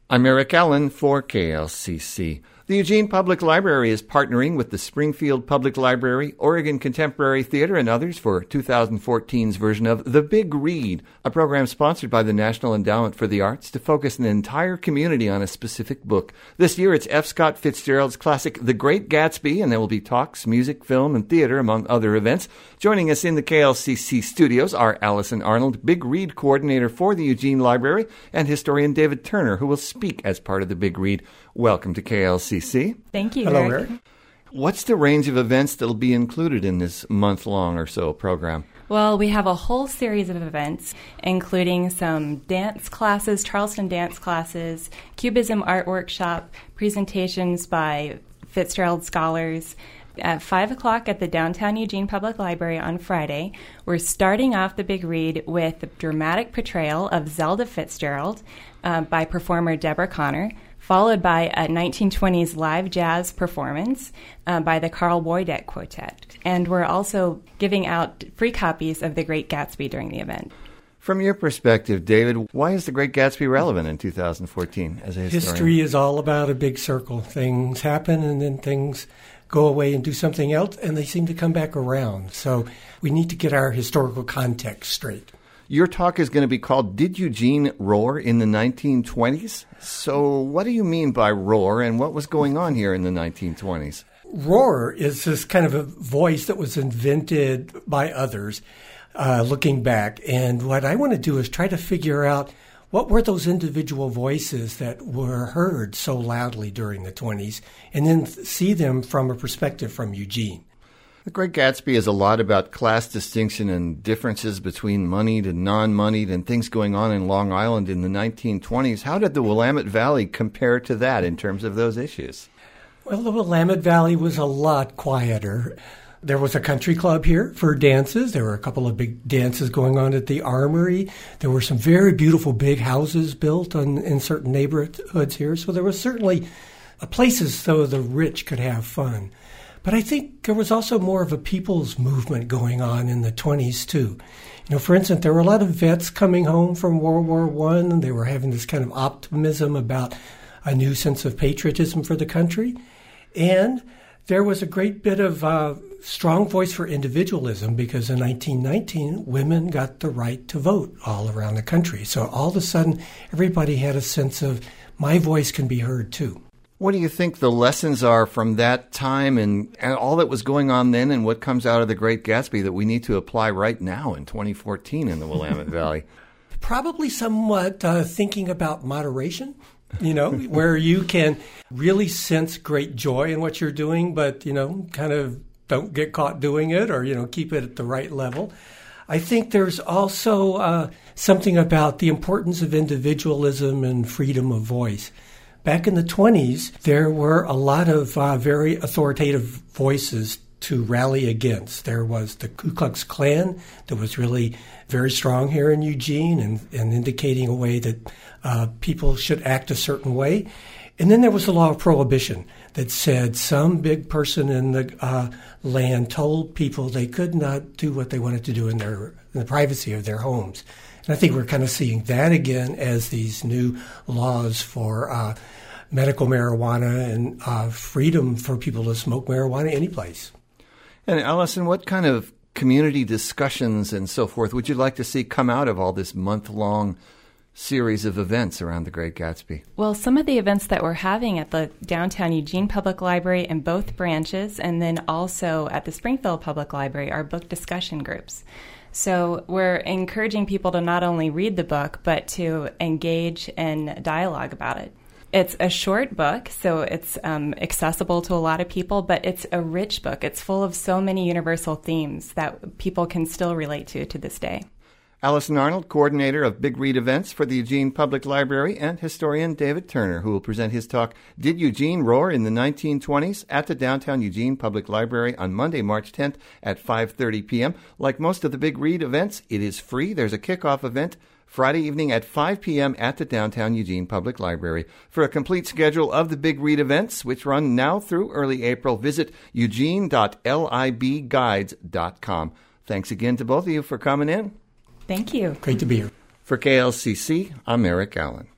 I'm Eric Allen for KLCC. The Eugene Public Library is partnering with the Springfield Public Library, Oregon Contemporary Theater, and others for 2014's version of The Big Read, a program sponsored by the National Endowment for the Arts to focus an entire community on a specific book. This year it's F. Scott Fitzgerald's classic The Great Gatsby, and there will be talks, music, film, and theater, among other events. Joining us in the KLCC studios are Allison Arnold, Big Read coordinator for the Eugene Library, and historian David Turner, who will speak as part of The Big Read. Welcome to KLCC. Thank you, Hello, Eric. What's the range of events that will be included in this month-long or so program? Well, we have a whole series of events, including some dance classes, Charleston dance classes, Cubism art workshop, presentations by Fitzgerald scholars. At 5 o'clock at the Downtown Eugene Public Library on Friday, we're starting off the Big Read with the dramatic portrayal of Zelda Fitzgerald by performer Deborah Connor, followed by a 1920s live jazz performance by the Carl Boydek Quartet. And we're also giving out free copies of The Great Gatsby during the event. From your perspective, David, why is The Great Gatsby relevant in 2014 as a historian? History is all about a big circle. Things happen and then things go away and do something else, and they seem to come back around. So we need to get our historical context straight. Your talk is going to be called Did Eugene Roar in the 1920s? So what do you mean by roar, and what was going on here in the 1920s? Roar is this kind of a voice that was invented by others looking back. And what I want to do is try to figure out what were those individual voices that were heard so loudly during the 20s, and then see them from a perspective from Eugene. The Great Gatsby is a lot about class distinction and differences between moneyed and non-moneyed and things going on in Long Island in the 1920s. How did the Willamette Valley compare to that in terms of those issues? Well, the Willamette Valley was a lot quieter. There was a country club here for dances. There were a couple of big dances going on at the Armory. There were some very beautiful big houses built in certain neighborhoods here. So there was certainly places so the rich could have fun. But I think there was also more of a people's movement going on in the 20s, too. For instance, there were a lot of vets coming home from World War I, and they were having this kind of optimism about a new sense of patriotism for the country. And there was a great bit of strong voice for individualism because in 1919, women got the right to vote all around the country. So all of a sudden, everybody had a sense of, my voice can be heard, too. What do you think the lessons are from that time and all that was going on then and what comes out of The Great Gatsby that we need to apply right now in 2014 in the Willamette Valley? Probably somewhat thinking about moderation, where you can really sense great joy in what you're doing, but, kind of don't get caught doing it or, keep it at the right level. I think there's also something about the importance of individualism and freedom of voice. Back in the 20s, there were a lot of very authoritative voices to rally against. There was the Ku Klux Klan that was really very strong here in Eugene and indicating a way that people should act a certain way. And then there was the law of prohibition that said some big person in the land told people they could not do what they wanted to do in the privacy of their homes. And I think we're kind of seeing that again as these new laws for medical marijuana and freedom for people to smoke marijuana any place. And Allison, what kind of community discussions and so forth would you like to see come out of all this month-long series of events around The Great Gatsby? Well, some of the events that we're having at the Downtown Eugene Public Library in both branches and then also at the Springfield Public Library are book discussion groups. So we're encouraging people to not only read the book, but to engage in dialogue about it. It's a short book, so it's accessible to a lot of people, but it's a rich book. It's full of so many universal themes that people can still relate to this day. Allison Arnold, coordinator of Big Read events for the Eugene Public Library, and historian David Turner, who will present his talk, Did Eugene Roar in the 1920s, at the Downtown Eugene Public Library on Monday, March 10th at 5:30 p.m. Like most of the Big Read events, it is free. There's a kickoff event Friday evening at 5 p.m. at the Downtown Eugene Public Library. For a complete schedule of the Big Read events, which run now through early April, visit eugene.libguides.com. Thanks again to both of you for coming in. Thank you. Great to be here. For KLCC, I'm Eric Allen.